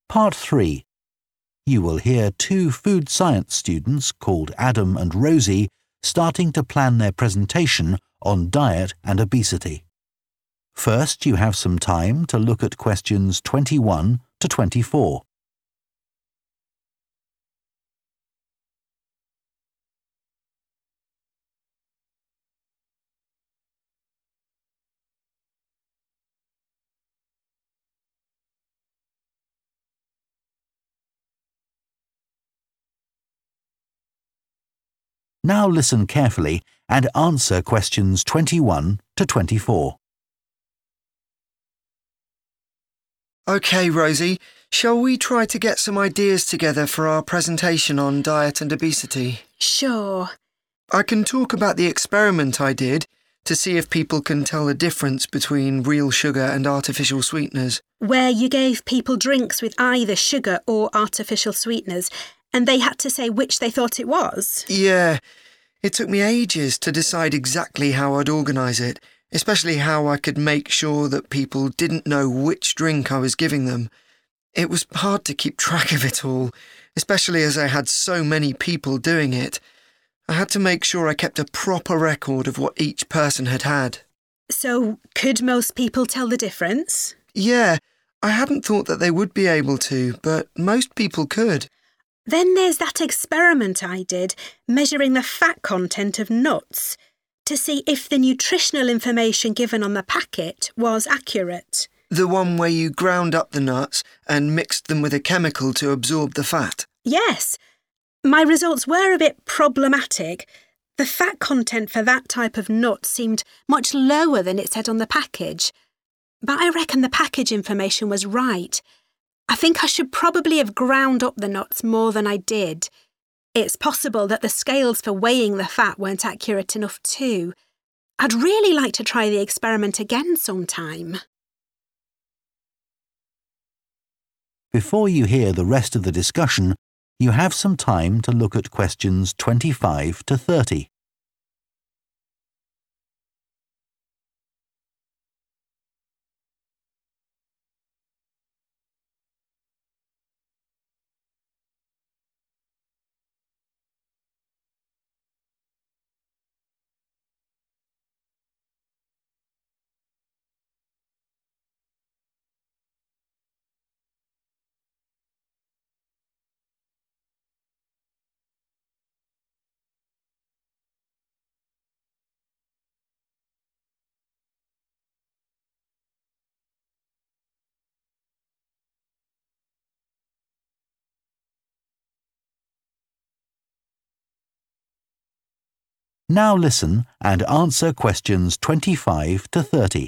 Part 3. You will hear two food science students called Adam and Rosie starting to plan their presentation on diet and obesity. First, you have some time to look at questions 21 to 24. Now listen carefully and answer questions 21 to 24. OK, Rosie, shall we try to get some ideas together for our presentation on diet and obesity? Sure. I can talk about the experiment I did to see if people can tell the difference between real sugar and artificial sweeteners. Where you gave people drinks with either sugar or artificial sweeteners, and they had to say which they thought it was? Yeah, it took me ages to decide exactly how I'd organise it, especially how I could make sure that people didn't know which drink I was giving them. It was hard to keep track of it all, especially as I had so many people doing it. I had to make sure I kept a proper record of what each person had had. So, could most people tell the difference? Yeah, I hadn't thought that they would be able to, but most people could. Then there's that experiment I did, measuring the fat content of nuts, to see if the nutritional information given on the packet was accurate. The one where you ground up the nuts and mixed them with a chemical to absorb the fat? Yes. My results were a bit problematic. The fat content for that type of nut seemed much lower than it said on the package. But I reckon the package information was right. I think I should probably have ground up the nuts more than I did. It's possible that the scales for weighing the fat weren't accurate enough too. I'd really like to try the experiment again sometime. Before you hear the rest of the discussion, you have some time to look at questions 25 to 30. Now listen and answer questions 25 to 30.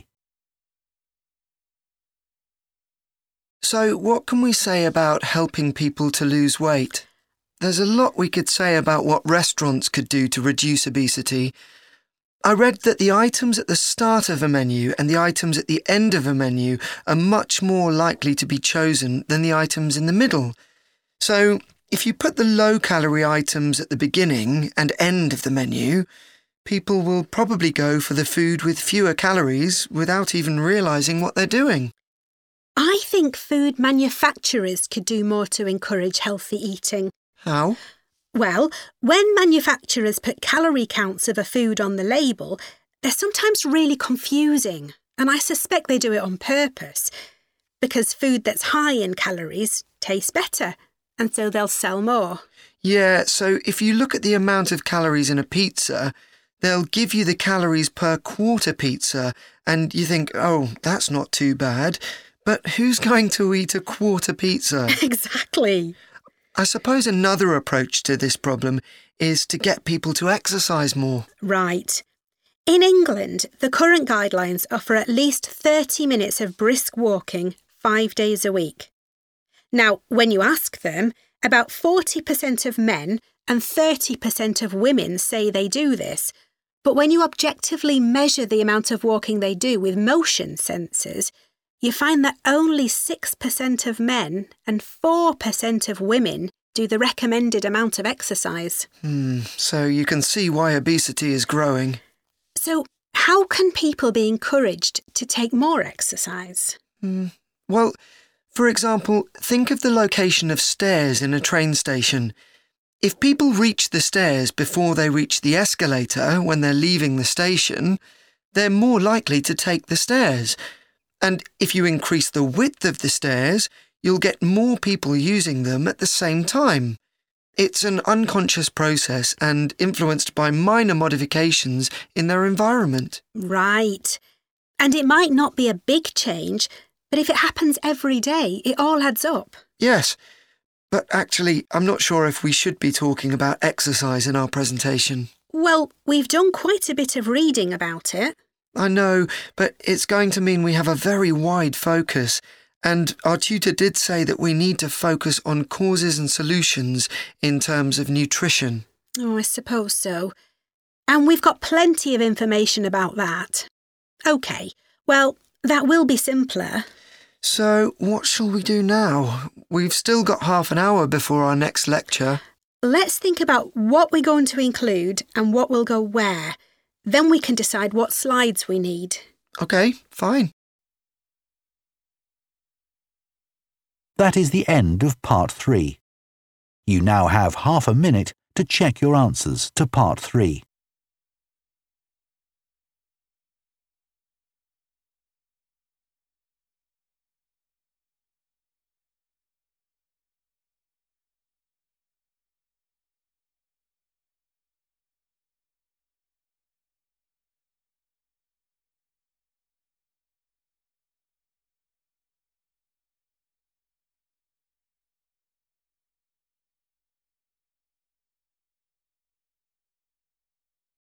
So, what can we say about helping people to lose weight? There's a lot we could say about what restaurants could do to reduce obesity. I read that the items at the start of a menu and the items at the end of a menu are much more likely to be chosen than the items in the middle. So, if you put the low-calorie items at the beginning and end of the menu, people will probably go for the food with fewer calories without even realising what they're doing. I think food manufacturers could do more to encourage healthy eating. How? Well, when manufacturers put calorie counts of a food on the label, they're sometimes really confusing, and I suspect they do it on purpose, because food that's high in calories tastes better, and so they'll sell more. Yeah, so if you look at the amount of calories in a pizza, they'll give you the calories per quarter pizza, and you think, oh, that's not too bad. But who's going to eat a quarter pizza? Exactly. I suppose another approach to this problem is to get people to exercise more. Right. In England, the current guidelines offer at least 30 minutes of brisk walking 5 days a week. Now, when you ask them, about 40% of men and 30% of women say they do this. But when you objectively measure the amount of walking they do with motion sensors, you find that only 6% of men and 4% of women do the recommended amount of exercise. So you can see why obesity is growing. So how can people be encouraged to take more exercise? Well, For example, think of the location of stairs in a train station. If people reach the stairs before they reach the escalator when they're leaving the station, they're more likely to take the stairs. And if you increase the width of the stairs, you'll get more people using them at the same time. It's an unconscious process and influenced by minor modifications in their environment. Right. And it might not be a big change, but if it happens every day, it all adds up. Yes, but actually, I'm not sure if we should be talking about exercise in our presentation. Well, we've done quite a bit of reading about it. I know, but it's going to mean we have a very wide focus, and our tutor did say that we need to focus on causes and solutions in terms of nutrition. Oh, I suppose so. And we've got plenty of information about that. OK, well, that will be simpler. So, what shall we do now? We've still got half an hour before our next lecture. Let's think about what we're going to include and what will go where. Then we can decide what slides we need. OK, fine. That is the end of Part 3. You now have half a minute to check your answers to Part 3.